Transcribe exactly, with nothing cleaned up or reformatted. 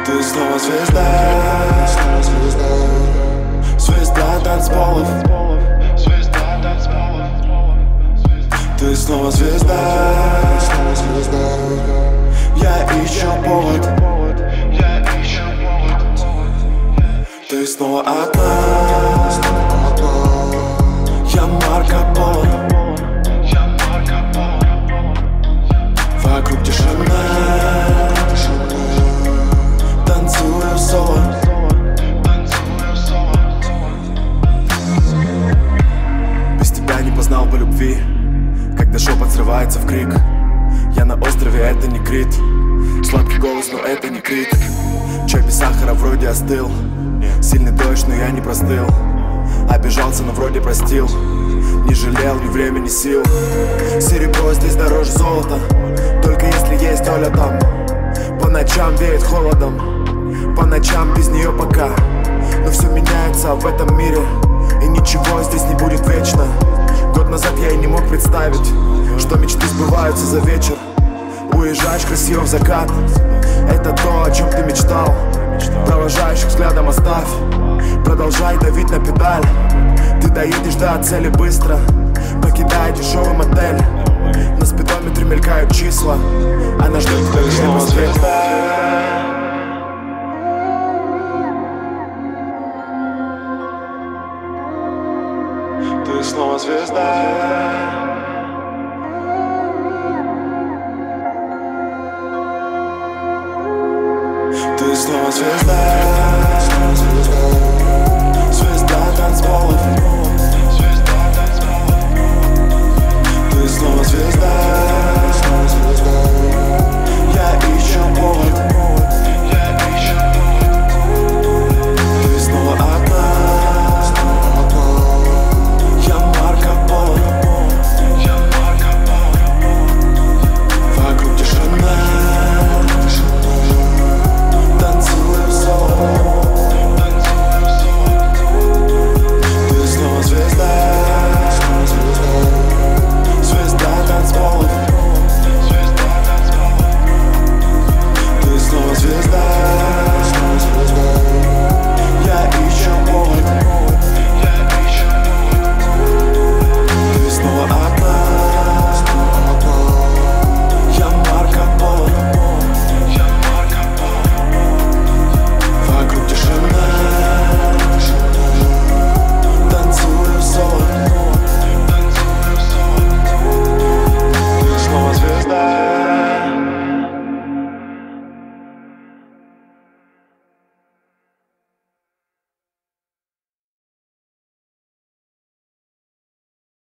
Ты снова звезда, звезда танцполов. Ты снова звезда, я ищу повод. Ты снова одна, я Марко Поло. Вокруг тишина, танцую соло. Без тебя не познал бы любви, когда шепот срывается в крик. Я на острове, это не Крит. Сладкий голос, но это не крик. Чай без сахара вроде остыл. Сильный дождь, но я не простыл. Обижался, но вроде простил. Не жалел ни времени, ни сил. Серебро здесь дороже золота, только если есть доля там. По ночам веет холодом, по ночам без нее пока. Но все меняется в этом мире, и ничего здесь не будет вечно. Год назад я и не мог представить, что мечты сбываются за вечер. Уезжаешь красиво в закат, это то, о чем ты мечтал. Провожающих взглядом оставь, продолжай давить на педаль. Ты доедешь до цели быстро, покидая дешевый мотель. На спидометре мелькают числа, она ждет тебя где пострель. Ты снова звезда. Ты снова звезда, звезда танцполов. Ты снова звезда.